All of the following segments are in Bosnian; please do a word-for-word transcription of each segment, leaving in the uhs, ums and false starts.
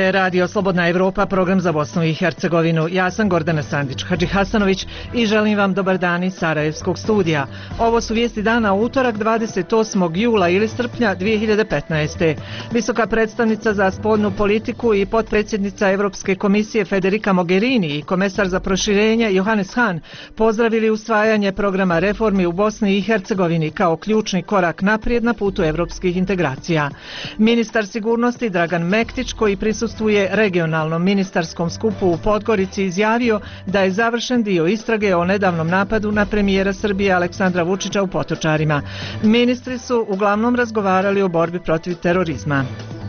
je Radio Slobodna Evropa, program za Bosnu i Hercegovinu. Ja sam Gordana Sandić Hadžihasanović i želim vam dobar dan iz Sarajevskog studija. Ovo su vijesti dana u utorak dvadeset osmog jula ili srpnja dvije hiljade petnaeste. Visoka predstavnica za spoljnu politiku i potpredsjednica Europske komisije Federica Mogherini i komesar za proširenje Johannes Hahn pozdravili usvajanje programa reformi u Bosni i Hercegovini kao ključni korak naprijed na putu europskih integracija. Ministar sigurnosti Dragan Mektić, koji prisustvuje regionalnom ministarskom skupu u Podgorici, izjavio da je završen dio istrage o nedavnom napadu na premijera Srbije Aleksandra Vučića u Potočarima. Ministri su uglavnom razgovarali o borbi protiv terorizma.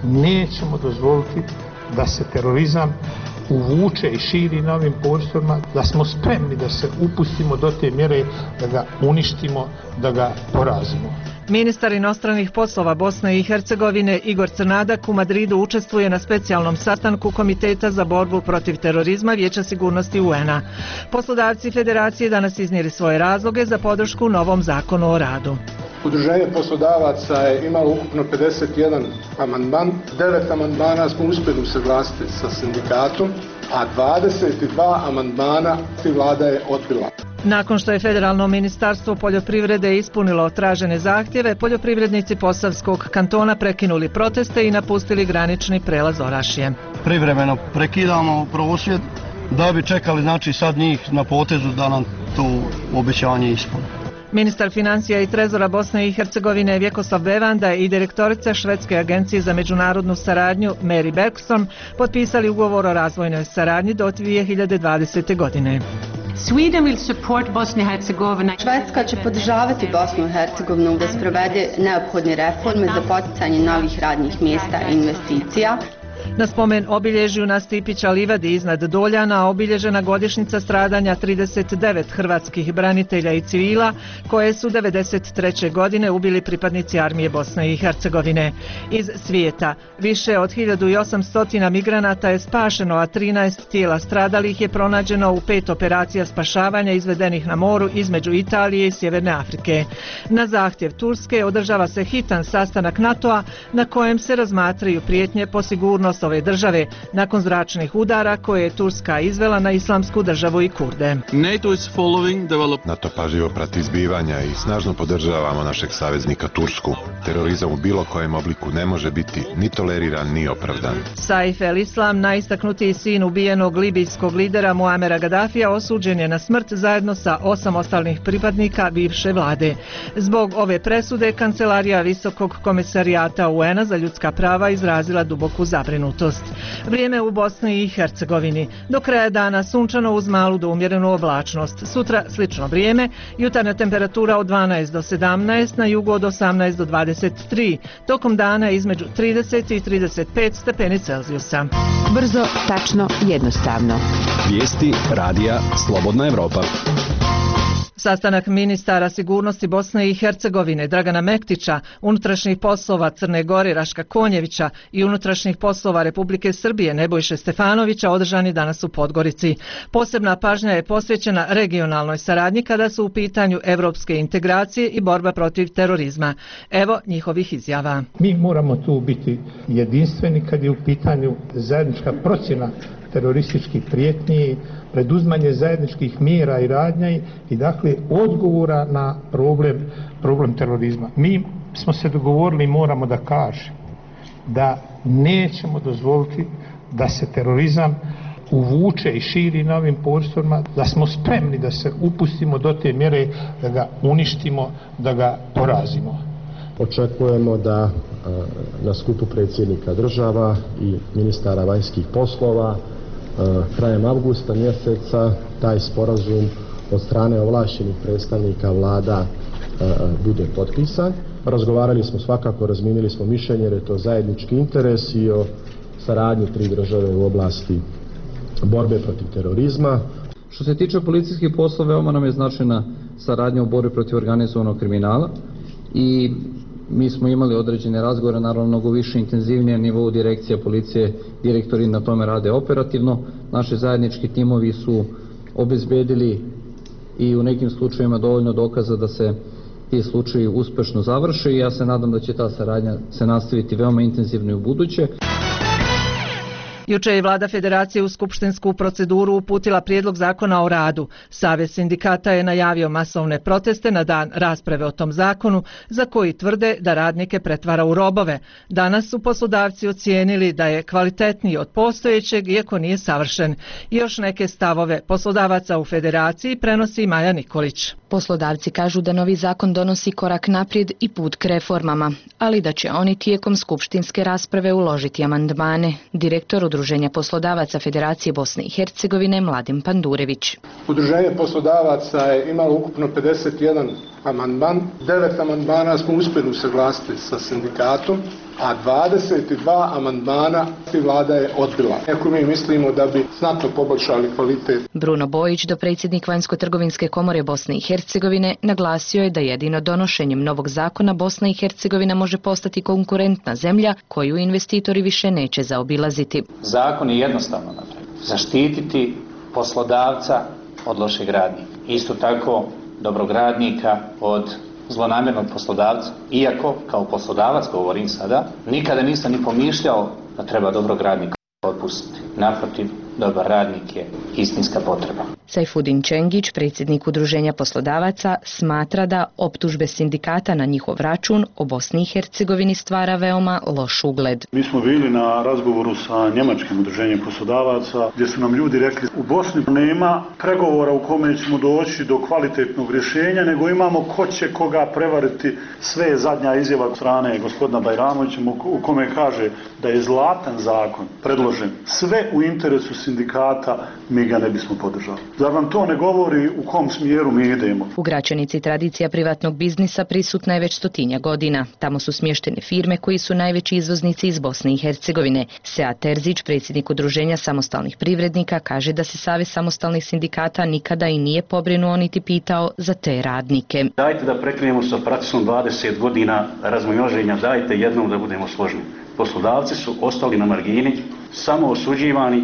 Nećemo dozvoliti da se terorizam uvuče i širi na ovim prostorima, da smo spremni da se upustimo do te mjere da ga uništimo, da ga porazimo. Ministar inostranih poslova Bosne i Hercegovine Igor Crnadak u Madridu učestvuje na specijalnom sastanku Komiteta za borbu protiv terorizma Vijeća sigurnosti U N-a. Poslodavci Federacije danas iznijeli svoje razloge za podršku novom zakonu o radu. Udruženje poslodavaca je imalo ukupno pedeset jedan amandman, devet amandmana smo uspjeli usaglasiti sa sindikatom, a dvadeset dva amandmana vlada je odbila. Nakon što je Federalno ministarstvo poljoprivrede ispunilo tražene zahtjeve, poljoprivrednici Posavskog kantona prekinuli proteste i napustili granični prelaz Orašje. Privremeno prekidamo prosvjed da bi čekali, znači, sad njih na potezu da nam to obećanje ispune. Ministar financija i trezora Bosne i Hercegovine Vjekoslav Bevanda i direktorica Švedske agencije za međunarodnu saradnju Mary Bergstrom potpisali ugovor o razvojnoj saradnji do dvije hiljade dvadesete. godine. Sweden will support Bosnia and Herzegovina. Švedska će podržavati Bosnu i Hercegovinu da sprovede neophodne reforme za poticanje novih radnih mjesta i investicija. Na spomen obilježju na Stipića livadi iznad Doljana obilježena godišnjica stradanja trideset devet hrvatskih branitelja i civila koje su devedeset treće. godine ubili pripadnici armije Bosne i Hercegovine. Iz svijeta više od hiljadu osamsto migranata je spašeno, a trinaest tijela stradalih je pronađeno u pet operacija spašavanja izvedenih na moru između Italije i Sjeverne Afrike. Na zahtjev Turske održava se hitan sastanak NATO-a na kojem se razmatraju prijetnje po sigurnost ove države nakon zračnih udara koje je Turska izvela na Islamsku državu i Kurde. NATO is following develop... NATO pažljivo prati izbivanja i snažno podržavamo našeg saveznika Tursku. Terorizam u bilo kojem obliku ne može biti ni toleriran ni opravdan. Saif el-Islam, najistaknutiji sin ubijenog libijskog lidera Muamera Gaddafija, osuđen je na smrt zajedno sa osam ostalih pripadnika bivše vlade. Zbog ove presude Kancelarija Visokog komisarijata U N-a za ljudska prava izrazila duboku zabrinutost. Vrijeme u Bosni i Hercegovini. Do kraja dana sunčano uz malu do umjerenu oblačnost. Sutra slično vrijeme, jutarnja temperatura od dvanaest do sedamnaest, na jugu od osamnaest do dvadeset tri. Tokom dana između trideset i trideset pet stepeni Celzijusa. Brzo, tačno, jednostavno. Vijesti radija Slobodna Evropa. Sastanak ministara sigurnosti Bosne i Hercegovine Dragana Mektića, unutrašnjih poslova Crne Gore Raška Konjevića i unutrašnjih poslova Republike Srbije Nebojše Stefanovića održan je danas u Podgorici. Posebna pažnja je posvećena regionalnoj saradnji kada su u pitanju evropske integracije i borba protiv terorizma. Evo njihovih izjava. Mi moramo tu biti jedinstveni kad je u pitanju zajednička procjena terorističkih prijetnji, preduzmanje zajedničkih mjera i radnji i dakle odgovora na problem, problem terorizma. Mi smo se dogovorili i moramo da kažemo da nećemo dozvoliti da se terorizam uvuče i širi na ovim prostorima, da smo spremni da se upustimo do te mjere da ga uništimo, da ga porazimo. Očekujemo da na skupu predsjednika država i ministara vanjskih poslova krajem avgusta mjeseca taj sporazum od strane ovlaštenih predstavnika vlada bude potpisan. Razgovarali smo svakako, razminili smo mišljenje jer je to zajednički interes i o saradnji tri države u oblasti borbe protiv terorizma. Što se tiče policijskih poslova, veoma nam je značajna saradnja u borbi protiv organizovanog kriminala i mi smo imali određene razgovore, naravno mnogo više intenzivnije nivou direkcija policije, direktori na tome rade operativno. Naši zajednički timovi su obezbedili i u nekim slučajevima dovoljno dokaza da se ti slučaji uspešno završe i ja se nadam da će ta saradnja se nastaviti veoma intenzivno i u buduće. Juče je vlada federacije u skupštinsku proceduru uputila prijedlog zakona o radu. Savez sindikata je najavio masovne proteste na dan rasprave o tom zakonu, za koji tvrde da radnike pretvara u robove. Danas su poslodavci ocijenili da je kvalitetniji od postojećeg, iako nije savršen. Još neke stavove poslodavaca u federaciji prenosi Maja Nikolić. Poslodavci kažu da novi zakon donosi korak naprijed i put k reformama, ali da će oni tijekom skupštinske rasprave uložiti amandmane. Direktor Udruženja poslodavaca Federacije Bosne i Hercegovine Mladen Pandurević. Udruženje poslodavaca je imalo ukupno pedeset jedan amandman. Devet amandmana smo uspjeli usaglasiti sa sindikatom, a dvadeset dva amandmana vlada je odbila. Iako mi mislimo da bi znatno poboljšali kvalitet. Bruno Bojić, dopredsjednik Vanjsko-trgovinske komore Bosne i Hercegovine, naglasio je da jedino donošenjem novog zakona Bosna i Hercegovina može postati konkurentna zemlja koju investitori više neće zaobilaziti. Zakon je jednostavno napravljen. Zaštititi poslodavca od lošeg radnika. Isto tako dobrog radnika od zlonamjernog poslodavca. Iako, kao poslodavac, govorim sada, nikada nisam ni pomišljao da treba dobrog radnika otpustiti. Naprotiv, dobar radnik je istinska potreba. Sajfudin Čengić, predsjednik Udruženja poslodavaca, smatra da optužbe sindikata na njihov račun o Bosni i Hercegovini stvara veoma loš ugled. Mi smo bili na razgovoru sa njemačkim udruženjem poslodavaca gdje su nam ljudi rekli u Bosni nema pregovora u kome ćemo doći do kvalitetnog rješenja, nego imamo ko će koga prevariti. Sve je zadnja izjava od strane gospodina Bajramovića u kome kaže da je zlatan zakon predložen sve u interesu sindikata, mi ga ne bismo podržali. Zar nam to ne govori u kom smjeru mi idemo? U Gračanici tradicija privatnog biznisa prisutna je već stotinja godina. Tamo su smještene firme koji su najveći izvoznici iz Bosne i Hercegovine. Sead Terzić, predsjednik Udruženja samostalnih privrednika, kaže da se Savez samostalnih sindikata nikada i nije pobrinuo niti pitao za te radnike. Dajte da prekrenemo sa procesom dvadeset godina razmnoženja, dajte jednom da budemo složni. Poslodavci su ostali na margini, samo osuđivani,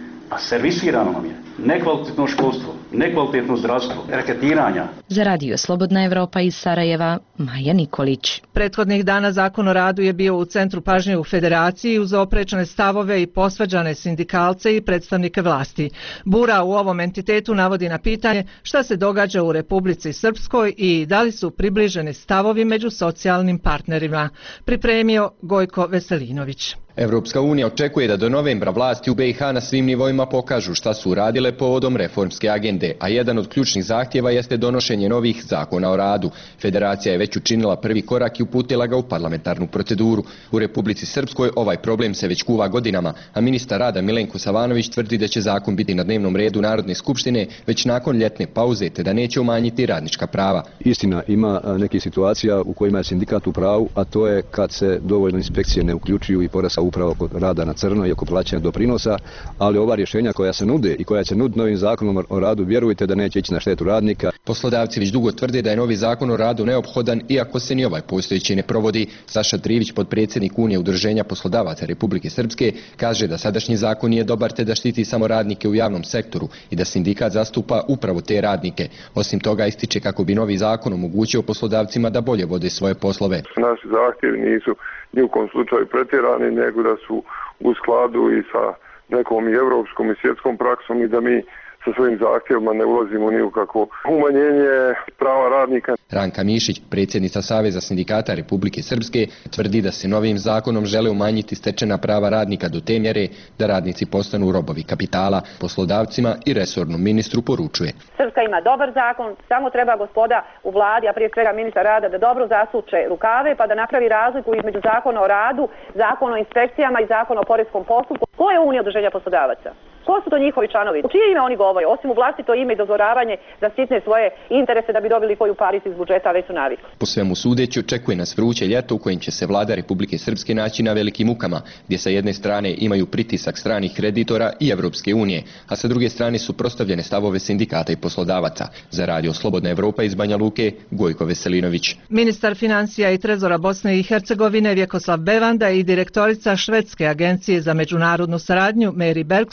a servisirano nam je nekvalitetno školstvo, nekvalitetno zdravstvo, reketiranja. Za Radio Slobodna Evropa iz Sarajeva, Maja Nikolić. Prethodnih dana zakon o radu je bio u centru pažnje u federaciji uz oprečne stavove i posvađane sindikalce i predstavnike vlasti. Bura u ovom entitetu navodi na pitanje šta se događa u Republici Srpskoj i da li su približeni stavovi među socijalnim partnerima. Pripremio Gojko Veselinović. Evropska unija očekuje da do novembra vlasti u B i H na svim nivoima pokažu šta su uradile povodom reformske agende, a jedan od ključnih zahtjeva jeste donošenje novih zakona o radu. Federacija je već učinila prvi korak i uputila ga u parlamentarnu proceduru. U Republici Srpskoj ovaj problem se već kuva godinama, a ministar rada Milenko Savanović tvrdi da će zakon biti na dnevnom redu Narodne skupštine već nakon ljetne pauze, te da neće umanjiti radnička prava. Istina, ima nekih situacija u kojima je sindikat u pravu, a to je kad se dovoljno inspekcije ne uključuju i porasa upravo kod rada na crno i oko plaćanja doprinosa, ali ova rješenja koja se nude i koja će nuditi novim zakonom o radu, vjerujte da neće ići na štetu radnika. Poslodavci već dugo tvrde da je novi zakon o radu neophodan, iako se ni ovaj postojeći ne provodi. Saša Trivić, potpredsjednik Unije Udruženja poslodavaca Republike Srpske, kaže da sadašnji zakon nije dobar te da štiti samo radnike u javnom sektoru i da sindikat zastupa upravo te radnike. Osim toga ističe kako bi novi zakon omogućio poslodavcima da bolje vode svoje poslove. Naši zahtjevi nisu ni u kom slučaju pretjerani, nego da su u skladu i sa nekom i evropskom i svjetskom praksom i da mi sa svojim zahtjevima ne ulazimo ni u kakvo umanjenje prava radnika. Ranka Mišić, predsjednica Saveza sindikata Republike Srpske, tvrdi da se novim zakonom žele umanjiti stečena prava radnika do te mjere da radnici postanu robovi kapitala. Poslodavcima i resornom ministru poručuje. Srpska ima dobar zakon, samo treba gospoda u vladi, a prije svega ministar rada, da dobro zasuče rukave pa da napravi razliku između zakona o radu, zakona o inspekcijama i zakona o poreskom postupku. Ko je Unija udruženja poslodavaca? Ko su to njihovi članovi? U čije ime oni govore? Osim u vlastito ime i dodvoravanje za sitne svoje interese da bi dobili koju paricu iz budžeta, već su navikli. Po svemu sudeći očekuje nas vruće ljeto u kojem će se vlada Republike Srpske naći na velikim mukama, gdje sa jedne strane imaju pritisak stranih kreditora i Evropske unije, a sa druge strane su prostavljene stavove sindikata i poslodavaca. Za Radio Slobodna Evropa iz Banja Luke, Gojko Veselinović. Ministar financija i trezora Bosne i Hercegovine Vjekoslav Bevanda i direktorica Švedske agencije za međunarodnu saradnju Mary Bergstrom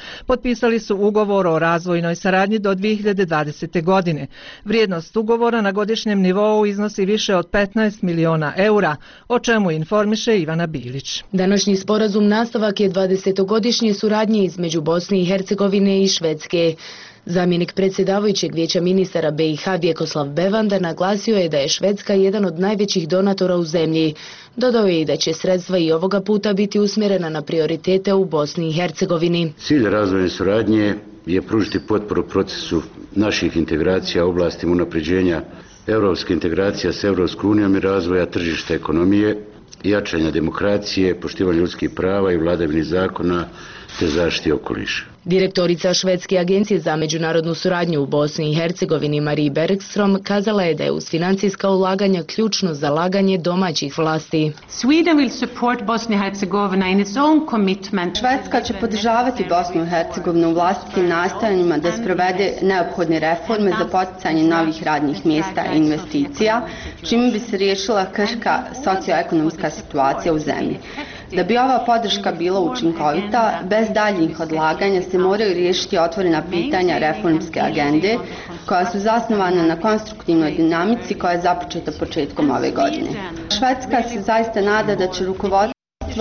Potpisali su ugovor o razvojnoj saradnji do dvije hiljade dvadesete. godine. Vrijednost ugovora na godišnjem nivou iznosi više od petnaest miliona eura, o čemu informiše Ivana Bilić. Današnji sporazum nastavak je dvadesetogodišnje suradnje između Bosne i Hercegovine i Švedske. Zamjenik predsjedavajućeg vijeća ministara B i H Vjekoslav Bevanda naglasio je da je Švedska jedan od najvećih donatora u zemlji. Dodao je i da će sredstva i ovoga puta biti usmjerena na prioritete u Bosni i Hercegovini. Cilj razvojne suradnje je pružiti potporu procesu naših integracija u oblasti unapređenja europske integracije s Europskom unijom i razvoja tržišta ekonomije, jačanja demokracije, poštivanja ljudskih prava i vladavine zakona te zaštiti okoliša. Direktorica Švedske agencije za međunarodnu suradnju u Bosni i Hercegovini Marie Bergstrom kazala je da je uz financijska ulaganja ključno zalaganje domaćih vlasti. Sweden will support Bosnia and Herzegovina in its own commitment. Švedska će podržavati Bosnu i Hercegovinu u vlastitim nastojanjima da sprovede neophodne reforme za poticanje novih radnih mjesta i investicija, čime bi se riješila krhka socioekonomska situacija u zemlji. Da bi ova podrška bila učinkovita, bez daljnjih odlaganja se moraju riješiti otvorena pitanja reformske agende, koja su zasnovana na konstruktivnoj dinamici koja je započeta početkom ove godine. Švedska se zaista nada da će rukovodstvo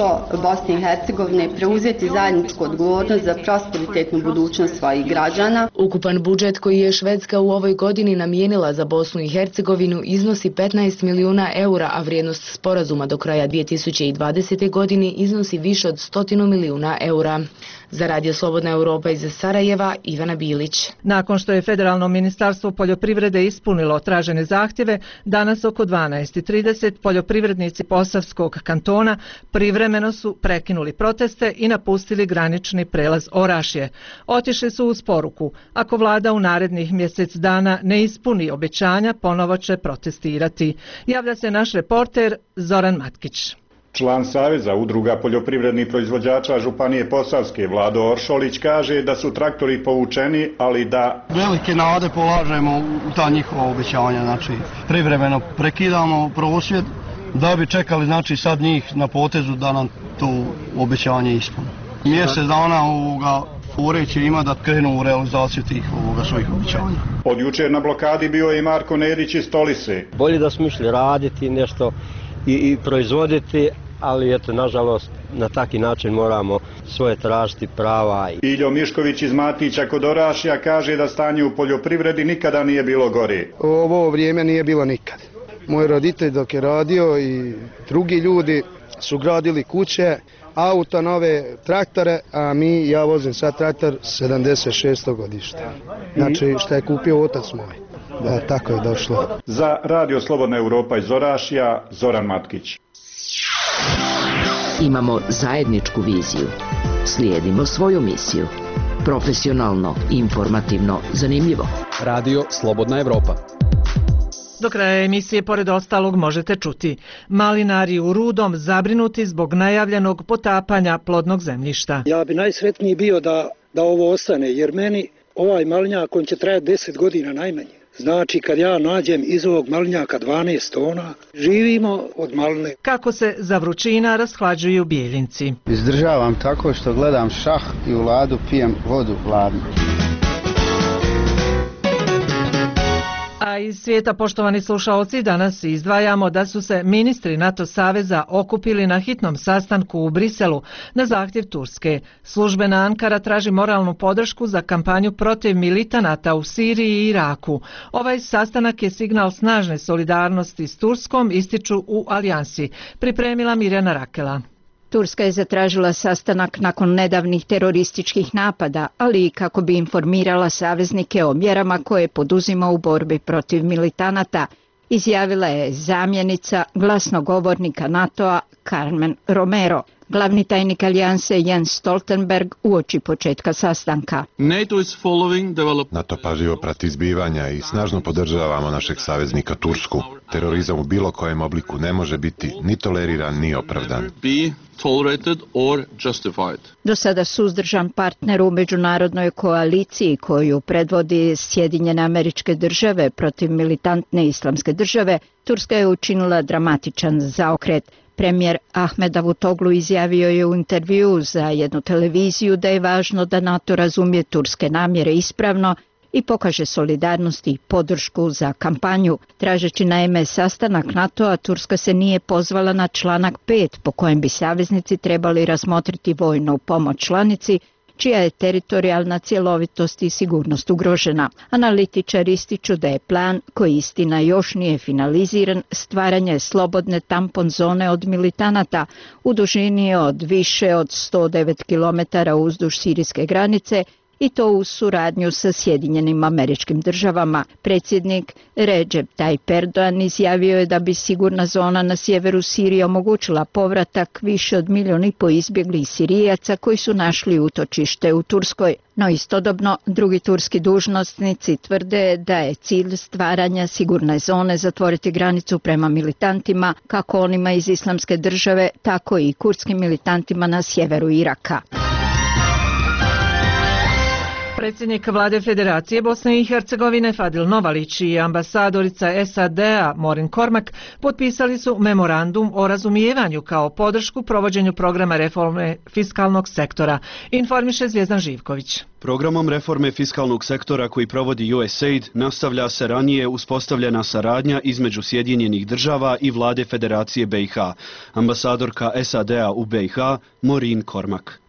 Bosne i Hercegovine preuzeti zajedničku odgovornost za prosperitetnu budućnost svojih građana. Ukupan budžet koji je Švedska u ovoj godini namijenila za Bosnu i Hercegovinu iznosi petnaest milijuna eura, a vrijednost sporazuma do kraja dvije tisuće dvadesete. godine iznosi više od stotinu milijuna eura. Za Radio Slobodna Europa iz Sarajeva, Ivana Bilić. Nakon što je Federalno ministarstvo poljoprivrede ispunilo tražene zahtjeve, danas oko dvanaest i trideset poljoprivrednici Posavskog kantona privremeno su prekinuli proteste i napustili granični prelaz Orašje. Otišli su uz poruku: ako vlada u narednih mjesec dana ne ispuni obećanja, ponovo će protestirati. Javlja se naš reporter Zoran Matkić. Član Saveza udruga poljoprivrednih proizvođača Županije Posavske Vlado Oršolić kaže da su traktori povučeni, ali da velike nade polažemo u ta njihova obećanja, znači privremeno prekidamo prosvjed da bi čekali znači sad njih na potezu da nam to obećanje ispune. Mjesec dana ovoga Fore će ima da krenu u realizaciju tih ovoga svojih obećanja. Od jučer na blokadi bio je i Marko Nedić iz Stolise. Bolje da smo išli raditi nešto i, i proizvoditi, ali eto, nažalost, na taki način moramo svoje tražiti prava. Iljo Mišković iz Matića kod Orašja kaže da stanje u poljoprivredi nikada nije bilo gore. Ovo vrijeme nije bilo nikad. Moj roditelj dok je radio i drugi ljudi su gradili kuće, auta, nove traktore, a mi, ja vozim sad traktor sedamdeset šesto godište. Znači što je kupio otac moj. Da, tako je došlo. Za Radio Slobodna Europa iz Orašja, Zoran Matkić. Imamo zajedničku viziju. Slijedimo svoju misiju. Profesionalno, informativno, zanimljivo. Radio Slobodna Europa. Do kraja emisije, pored ostalog, možete čuti: malinari u Rudom zabrinuti zbog najavljenog potapanja plodnog zemljišta. Ja bi najsretniji bio da, da ovo ostane, jer meni ovaj malinjak, on će trajati deset godina najmanje. Znači, kad ja nađem iz ovog malinjaka dvanaest tona, živimo od maline. Kako se za vrućina rashlađuju Bijeljinci? Izdržavam tako što gledam šah i u ladu pijem vodu hladnu. A iz svijeta, poštovani slušalci, danas izdvajamo da su se ministri NATO saveza okupili na hitnom sastanku u Briselu na zahtjev Turske. Službena Ankara traži moralnu podršku za kampanju protiv militanata u Siriji i Iraku. Ovaj sastanak je signal snažne solidarnosti s Turskom, ističu u alijansi. Pripremila Mirjana Rakela. Turska je zatražila sastanak nakon nedavnih terorističkih napada, ali i kako bi informirala saveznike o mjerama koje poduzima u borbi protiv militanata, izjavila je zamjenica glasnogovornika NATO-a Carmen Romero. Glavni tajnik alijanse Jens Stoltenberg uoči početka sastanka. NATO is following develop... NATO pažljivo prati izbivanja i snažno podržavamo našeg saveznika Tursku. Terorizam u bilo kojem obliku ne može biti ni toleriran ni opravdan. Be tolerated or justified. Do sada suzdržan partner u međunarodnoj koaliciji koju predvodi Sjedinjene Američke Države protiv militantne islamske države, Turska je učinila dramatičan zaokret. Premijer Ahmed Davutoglu izjavio je u intervjuu za jednu televiziju da je važno da NATO razumije turske namjere ispravno i pokaže solidarnost i podršku za kampanju. Tražeći naime sastanak NATO-a, Turska se nije pozvala na članak pet po kojem bi saveznici trebali razmotriti vojnu pomoć članici čija je teritorijalna cjelovitost i sigurnost ugrožena. Analitičari ističu da je plan, koji istina još nije finaliziran, stvaranje slobodne tampon zone od militanata u dužini od više od sto devet kilometara uzduž sirijske granice i to u suradnju sa Sjedinjenim Američkim Državama. Predsjednik Recep Tayyip Erdogan izjavio je da bi sigurna zona na sjeveru Sirije omogućila povratak više od milijun i po izbjeglih Sirijaca koji su našli utočište u Turskoj. No istodobno drugi turski dužnosnici tvrde da je cilj stvaranja sigurne zone zatvoriti granicu prema militantima, kako onima iz Islamske države, tako i kurdskim militantima na sjeveru Iraka. Predsjednik Vlade Federacije Bosne i Hercegovine Fadil Novalić i ambasadorica S A D-a Morin Kormak potpisali su memorandum o razumijevanju kao podršku provođenju programa reforme fiskalnog sektora, informiše Zvijezdan Živković. Programom reforme fiskalnog sektora koji provodi U S A I D nastavlja se ranije uspostavljena saradnja između Sjedinjenih država i Vlade Federacije B i H. Ambasadorka S A D-a u B i H Morin Kormak.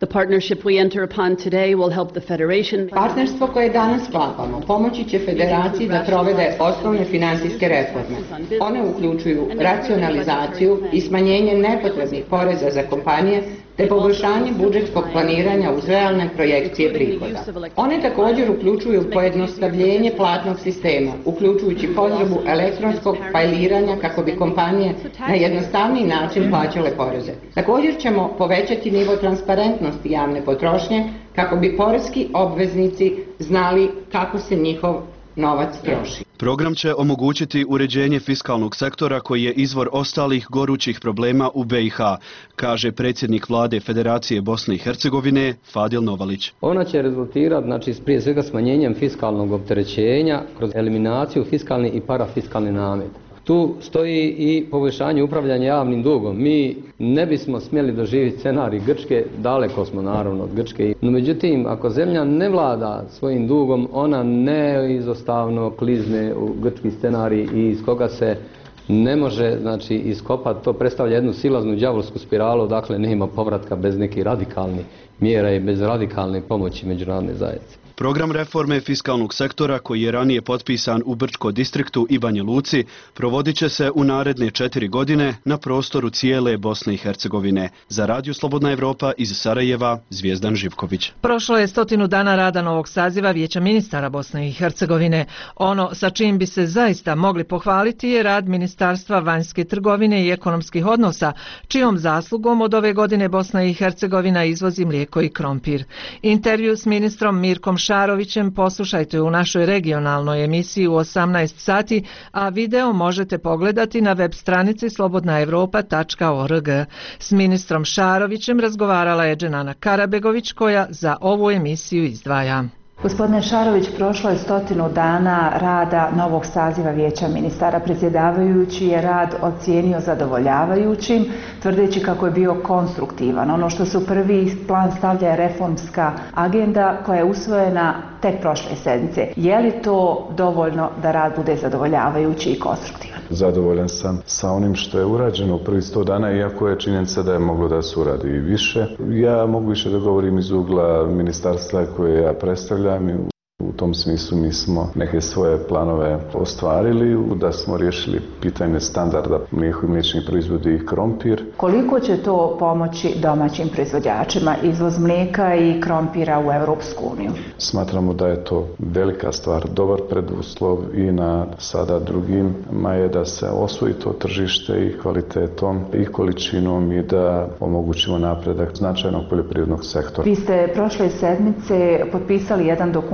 Partnerstvo koje danas sklapamo pomoći će Federaciji da provede osnovne finansijske reforme. One uključuju racionalizaciju i smanjenje nepotrebnih poreza za kompanije te poboljšanje budžetskog planiranja uz realne projekcije prihoda. One također uključuju pojednostavljenje platnog sistema, uključujući potrebu elektronskog fajliranja kako bi kompanije na jednostavniji način plaćale poreze. Također ćemo povećati nivo transparentnosti javne potrošnje kako bi poreski obveznici znali kako se njihov novac troši. Program će omogućiti uređenje fiskalnog sektora koji je izvor ostalih gorućih problema u B i H, kaže predsjednik Vlade Federacije Bosne i Hercegovine Fadil Novalić. Ona će rezultirati, znači, prije svega smanjenjem fiskalnog opterećenja kroz eliminaciju fiskalnih i parafiskalnih nameta. Tu stoji i poboljšanje upravljanja javnim dugom. Mi ne bismo smjeli doživjeti scenarij Grčke, daleko smo naravno od Grčke. No međutim, ako zemlja ne vlada svojim dugom, ona neizostavno klizne u grčki scenarij i iz koga se ne može, znači, iskopati. To predstavlja jednu silaznu đavolsku spiralu, dakle nema povratka bez nekih radikalnih mjera i bez radikalne pomoći međunarodne zajednice. Program reforme fiskalnog sektora koji je ranije potpisan u Brčko distriktu i Banja Luci provodit će se u naredne četiri godine na prostoru cijele Bosne i Hercegovine. Za Radio Slobodna Evropa iz Sarajeva, Zvijezdan Živković. Prošlo je stotinu dana rada novog saziva Vijeća ministara Bosne i Hercegovine. Ono sa čim bi se zaista mogli pohvaliti je rad Ministarstva vanjske trgovine i ekonomskih odnosa, čijom zaslugom od ove godine Bosna i Hercegovina izvozi mlijeko i krompir. Intervju s ministrom Mirkom Šarovićem poslušajte u našoj regionalnoj emisiji u osamnaest sati, a video možete pogledati na web stranici slobodna evropa tačka org. S ministrom Šarovićem razgovarala je Dženana Karabegović koja za ovu emisiju izdvaja. Gospodine Šarović, prošlo je stotinu dana rada novog saziva Vijeća ministara. Predsjedavajući je rad ocijenio zadovoljavajućim, tvrdeći kako je bio konstruktivan. Ono što se u prvi plan stavlja je reformska agenda koja je usvojena tek prošle sedmice. Je li to dovoljno da rad bude zadovoljavajući i konstruktivan? Zadovoljan sam sa onim što je urađeno u prvih sto dana, iako je činjenica da je moglo da se uradi i više. Ja mogu više da govorim iz ugla ministarstva koje ja predstavljam. U tom smislu mi smo neke svoje planove ostvarili, da smo riješili pitanje standarda mlijeko i mliječnih proizvodi i krompir. Koliko će to pomoći domaćim proizvođačima, izvoz mlijeka i krompira u Europsku uniju? Smatramo da je to velika stvar, dobar preduslov i na sada drugima je da se osvoji to tržište i kvalitetom i količinom i da omogućimo napredak značajnog poljoprivrednog sektora. Vi ste prošle sedmice potpisali jedan dokument sa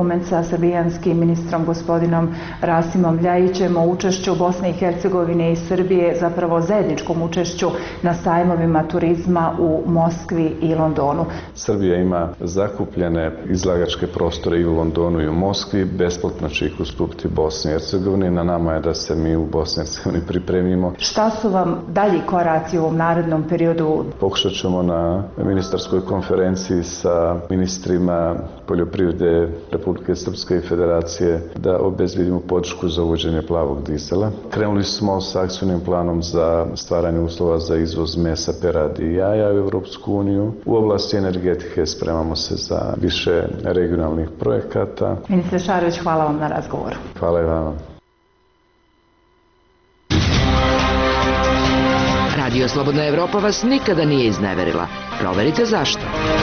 srbijanskim ministrom gospodinom Rasimom Ljajićem o učešću Bosne i Hercegovine i Srbije, zapravo zajedničkom učešću na sajmovima turizma u Moskvi i Londonu. Srbija ima zakupljene izlagačke prostore i u Londonu i u Moskvi, besplatno će ih ustupiti Bosni i Hercegovini. Na nama je da se mi u Bosni i Hercegovini pripremimo. Šta su vam dalji koraci u ovom narednom periodu? Pokušat ćemo na ministarskoj konferenciji sa ministrima poljoprivrede Republike Srpske i Federacije da obezbedimo podršku za uvođenje plavog dizela. Krenuli smo sa akcijnim planom za stvaranje uslova za izvoz mesa, peradi i jaja u Europsku uniju. U oblasti energetike spremamo se za više regionalnih projekata. Ministre Šarović, hvala vam na razgovoru. Hvala i vama. Radio Slobodna Evropa vas nikada nije izneverila. Proverite zašto.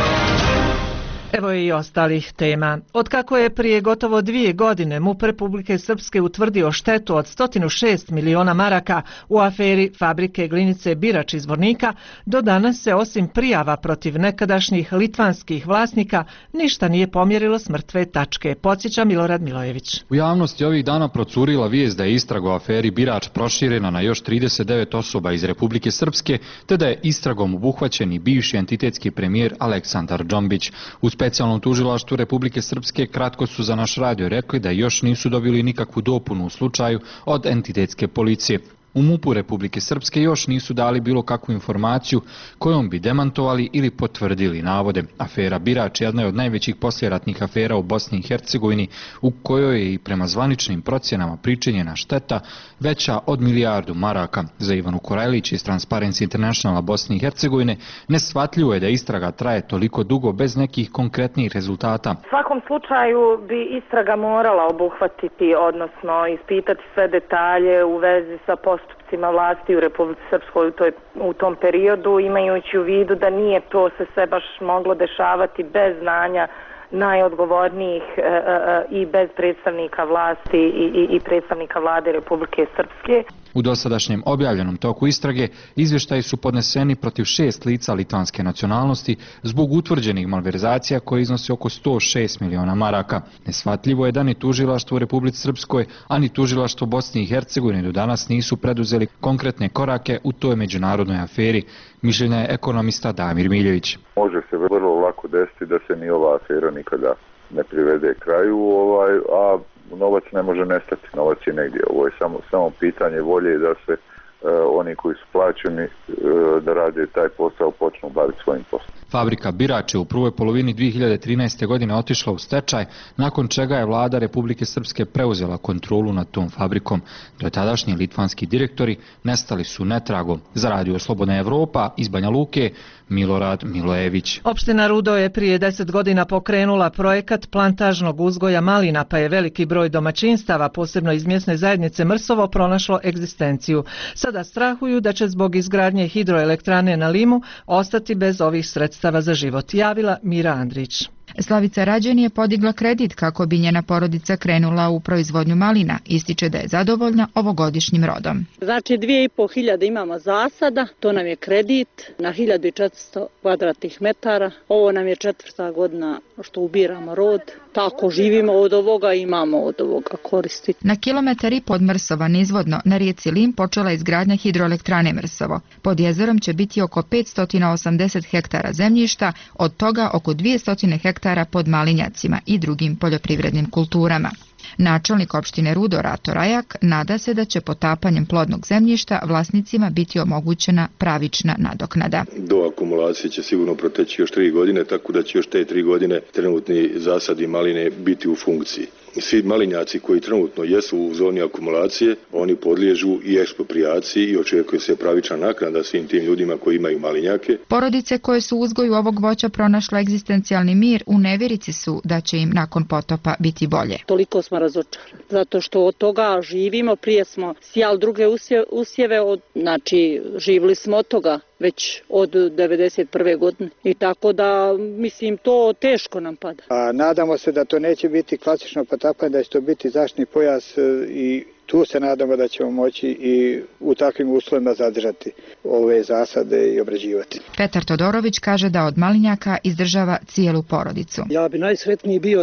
Evo i ostalih tema. Otkako je prije gotovo dvije godine MUP Republike Srpske utvrdio štetu od sto šest miliona maraka u aferi fabrike glinice Birač iz Zvornika, do danas se osim prijava protiv nekadašnjih litvanskih vlasnika ništa nije pomjerilo s mrtve tačke. Podsjeća Milorad Milojević. U javnosti ovih dana procurila vijest da je istraga o aferi Birač proširena na još trideset devet osoba iz Republike Srpske, te da je istragom obuhvaćen i bivši entitetski premijer Aleksandar Džombić. U specijalnom tužilaštvu Republike Srpske kratko su za naš radio rekli da još nisu dobili nikakvu dopunu u slučaju od entitetske policije. U MUP-u Republike Srpske još nisu dali bilo kakvu informaciju kojom bi demantovali ili potvrdili navode. Afera Birač je jedna je od najvećih poslijeratnih afera u Bosni i Hercegovini, u kojoj je i prema zvaničnim procjenama pričinjena šteta veća od milijardu maraka. Za Ivanu Korajlić iz Transparency Internationala Bosne i Hercegovine neshvatljivo je da istraga traje toliko dugo bez nekih konkretnih rezultata. U svakom slučaju bi istraga morala obuhvatiti, odnosno ispitati sve detalje u vezi sa postupcima vlasti u Republici Srpskoj u, toj, u tom periodu, imajući u vidu da nije to se sve baš moglo dešavati bez znanja najodgovornijih e, e, i bez predstavnika vlasti i, i, i predstavnika vlade Republike Srpske. U dosadašnjem objavljenom toku istrage izvještaji su podneseni protiv šest lica litvanske nacionalnosti zbog utvrđenih malverzacija koje iznosi oko sto šest miliona maraka. Neshvatljivo je da ni tužilaštvo u Republici Srpskoj, ani tužilaštvo Bosne i Hercegovine do danas nisu preduzeli konkretne korake u toj međunarodnoj aferi. Mišljenja je ekonomista Damir Miljević. Može se vrlo lako desiti da se ni ova afera nikada ne privede kraju, ovaj, a novac ne može nestati, novac je negdje. Ovo je samo, samo pitanje volje da se uh, oni koji su plaćeni uh, da rade taj posao počnu baviti svojim poslom. Fabrika Birač je u prvoj polovini dvije hiljade trinaeste. godine otišla u stečaj, nakon čega je vlada Republike Srpske preuzela kontrolu nad tom fabrikom. Do tadašnji litvanski direktori nestali su netragom. Za Radio Slobodna Evropa iz Banja Luke, Milorad Milojević. Opština Rudo je prije deset godina pokrenula projekat plantažnog uzgoja malina, pa je veliki broj domaćinstava, posebno iz mjesne zajednice Mrsovo, pronašlo egzistenciju. Sada strahuju da će zbog izgradnje hidroelektrane na Limu ostati bez ovih sredstava za život. Javila Mira Andrić. Slavica Rađen je podigla kredit kako bi njena porodica krenula u proizvodnju malina. Ističe da je zadovoljna ovogodišnjim rodom. Znači dvije i po hiljade imamo zasada, to nam je kredit na hiljadu i četiristo kvadratnih metara. Ovo nam je četvrta godina što ubiramo rod. Tako živimo od ovoga i imamo od ovoga koristiti. Na kilometar i pod Mrsova nizvodno na rijeci Lim počela izgradnja hidroelektrane Mrsovo. Pod jezerom će biti oko petsto osamdeset hektara zemljišta, od toga oko dvjesto hektara pod malinjacima i drugim poljoprivrednim kulturama. Načelnik opštine Rudo Rato Rajak nada se da će potapanjem plodnog zemljišta vlasnicima biti omogućena pravična nadoknada. Do akumulacije će sigurno proteći još tri godine, tako da će još te tri godine trenutni zasadi maline biti u funkciji. Svi malinjaci koji trenutno jesu u zoni akumulacije, oni podliježu i eksproprijaciji i očekuje se pravična naknada svim tim ljudima koji imaju malinjake. Porodice koje su u uzgoju ovog voća pronašle egzistencijalni mir u nevjerici su da će im nakon potopa biti bolje. Toliko smo razočarani, zato što od toga živimo, prije smo sijali druge usjeve, od, znači živili smo od toga već od devedeset prve. godine i tako da mislim to teško nam pada. A nadamo se da to neće biti klasično potapanje, da će to biti zaštitni pojas i tu se nadamo da ćemo moći i u takvim uslovima zadržati ove zasade i obrađivati. Petar Todorović kaže da od malinjaka izdržava cijelu porodicu. Ja bi najsretniji bio da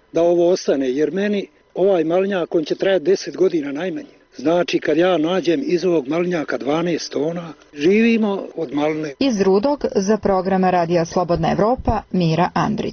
da ovo ostane, jer meni ovaj malinjak on će trajati deset godina najmanje. Znači kad ja nađem iz ovog malinjaka dvanaest tona, živimo od maline. Iz Rudog za program Radija Slobodna Evropa Mira Andrić.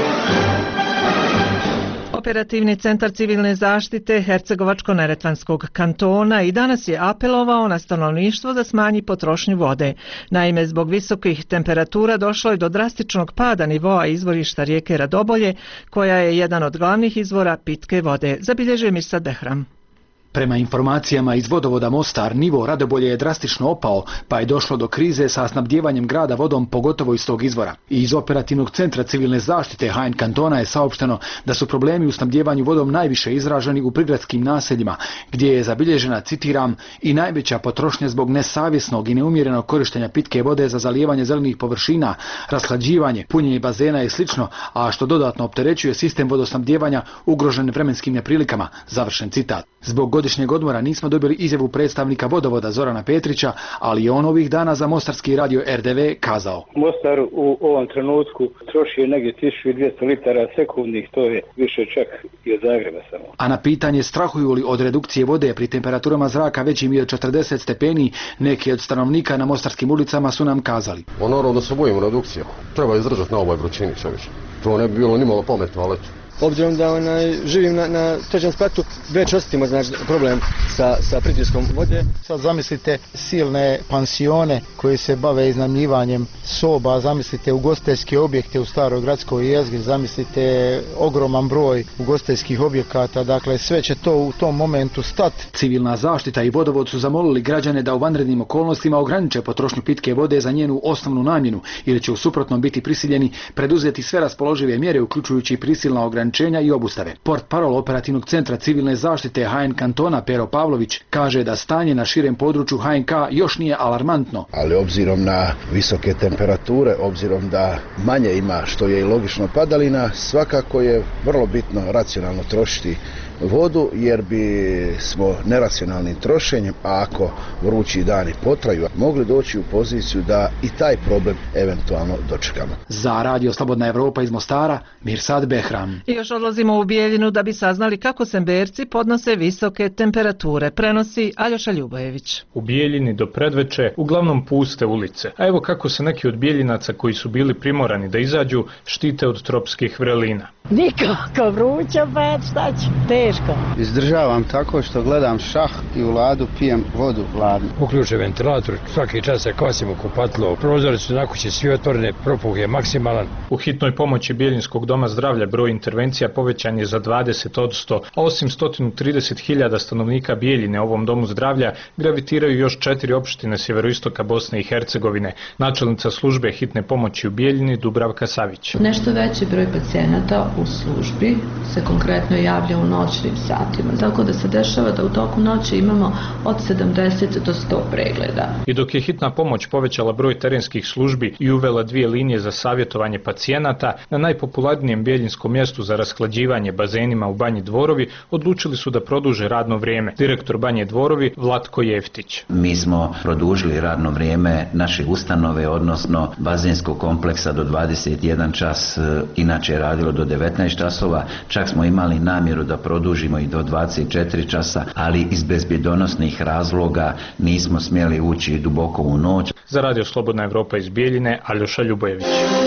Operativni centar civilne zaštite Hercegovačko-neretvanskog kantona i danas je apelovao na stanovništvo da smanji potrošnju vode. Naime, zbog visokih temperatura došlo je do drastičnog pada nivoa izvorišta rijeke Radobolje, koja je jedan od glavnih izvora pitke vode, zabilježuje Mirsad Behram. Prema informacijama iz vodovoda Mostar, nivo Radobolje je drastično opao, pa je došlo do krize sa snabdjevanjem grada vodom, pogotovo iz tog izvora. I iz operativnog centra civilne zaštite H N kantona je saopšteno da su problemi u snabdjevanju vodom najviše izraženi u prigradskim naseljima, gdje je zabilježena, citiram, i najveća potrošnja zbog nesavjesnog i neumjerenog korištenja pitke vode za zalijevanje zelenih površina, rashlađivanje, punjenje bazena i slično, a što dodatno opterećuje sistem vodosnabdjevanja ugrožen vremenskim neprilikama, završen citat. Zbog godišnjeg odmora nismo dobili izjavu predstavnika vodovoda Zorana Petrića, ali je on ovih dana za mostarski radio R D V kazao. Mostar u ovom trenutku troši negdje tisuću dvjesto litara sekundnih, to je više čak i od Zagreba samo. A na pitanje strahuju li od redukcije vode pri temperaturama zraka većim i od četrdeset stepeni, neki od stanovnika na mostarskim ulicama su nam kazali. Ono da se bojimo redukcije, treba izdržati na ovoj vrućini sve više. To ne bi bilo nimalo pametno, ali obzirom da onaj, živim na, na trećem spratu, već osjetimo znači, problem sa, sa pritiskom vode. Sad zamislite silne pansione koji se bave iznajmljivanjem soba, zamislite ugostiteljske objekte u staroj gradskoj jezgri, zamislite ogroman broj ugostiteljskih objekata, dakle sve će to u tom momentu stati. Civilna zaštita i vodovod su zamolili građane da u vanrednim okolnostima ograniče potrošnju pitke vode za njenu osnovnu namjenu, ili će u suprotnom biti prisiljeni preduzeti sve raspoložive mjere, uključujući prisilna ograničenja i obustave. Portparol operativnog centra civilne zaštite H N kantona Pero Pavlović kaže da stanje na širem području H N K još nije alarmantno. Ali obzirom na visoke temperature, obzirom da manje ima, što je i logično padalina, svakako je vrlo bitno racionalno trošiti vodu, jer bi smo neracionalnim trošenjem, a ako vrući dani potraju, mogli doći u poziciju da i taj problem eventualno dočekamo. Za Radio Slobodna Evropa iz Mostara, Mirsad Behram. I još odlazimo u Bijeljinu da bi saznali kako Semberci podnose visoke temperature, prenosi Aljoša Ljubojević. U Bijeljini do predveče uglavnom puste ulice, a evo kako se neki od Bijeljinaca koji su bili primorani da izađu štite od tropskih vrelina. Nikako vruća, pa šta ću, teško. Izdržavam tako što gledam šah i u ladu pijem vodu hladnu. Uključe ventilator, svaki čas se kosim u kupatilo, prozori su na kući svi otvorene, propuh je maksimalan. U hitnoj pomoći Bijeljinskog doma zdravlja broj intervencija povećan je za dvadeset posto, a osim sto trideset hiljada stanovnika Bijeljine ovom domu zdravlja gravitiraju još četiri opštine sjeveroistoka Bosne i Hercegovine. Načelnica službe hitne pomoći u Bijeljini Dubravka Savić. Nešto veći broj pacijenata u službi se konkretno javlja u noćnim satima, tako da se dešava da u toku noći imamo od sedamdeset do sto pregleda. I dok je hitna pomoć povećala broj terenskih službi i uvela dvije linije za savjetovanje pacijenata, na najpopularnijem bijeljinskom mjestu za rashlađivanje bazenima u Banji Dvorovi odlučili su da produže radno vrijeme. Direktor Banje Dvorovi Vlatko Jeftić. Mi smo produžili radno vrijeme naše ustanove, odnosno bazenskog kompleksa do dvadeset jedan čas, inače je radilo do devetnaest časova, čak smo imali namjeru da produžimo i do dvadeset četiri časa, ali iz bezbjedonosnih razloga nismo smjeli ući duboko u noć. Za Radio Slobodna Evropa iz Bijeljine, Aljoša Ljubojević.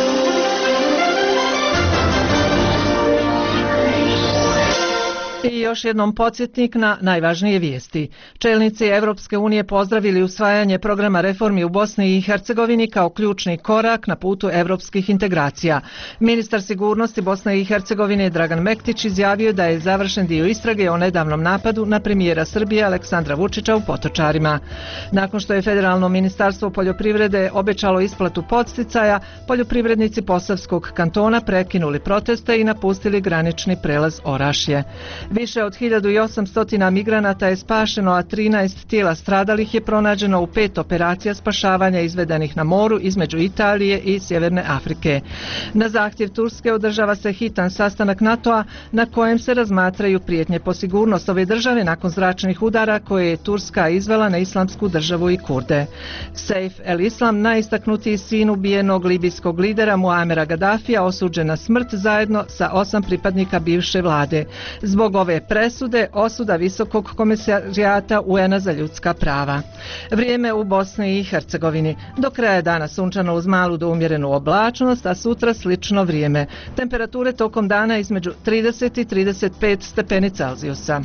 I još jednom podsjetnik na najvažnije vijesti. Čelnici Evropske unije pozdravili usvajanje programa reformi u Bosni i Hercegovini kao ključni korak na putu evropskih integracija. Ministar sigurnosti Bosne i Hercegovine Dragan Mektić izjavio da je završen dio istrage o nedavnom napadu na premijera Srbije Aleksandra Vučića u Potočarima. Nakon što je Federalno ministarstvo poljoprivrede obećalo isplatu podsticaja, poljoprivrednici Posavskog kantona prekinuli proteste i napustili granični prelaz Orašje. Više od hiljadu osamsto migranata je spašeno, a trinaest tijela stradalih je pronađeno u pet operacija spašavanja izvedenih na moru između Italije i Sjeverne Afrike. Na zahtjev Turske održava se hitan sastanak NATO-a na kojem se razmatraju prijetnje po sigurnost ove države nakon zračnih udara koje je Turska izvela na Islamsku državu i Kurde. Saif el-Islam, najistaknutiji sin ubijenog libijskog lidera Muamera Gaddafija, osuđen na smrt zajedno sa osam pripadnika bivše vlade. Zbog ove presude osuda Visokog komisarijata U N-a za ljudska prava. Vrijeme u Bosni i Hercegovini. Do kraja dana sunčano uz malu do umjerenu oblačnost, a sutra slično vrijeme. Temperature tokom dana između trideset i trideset pet stepeni Celzijusa.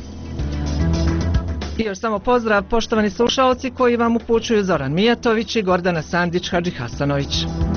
I još samo pozdrav, poštovani slušaoci, koji vam upućuju Zoran Mijatović i Gordana Sandić Hadžihasanović.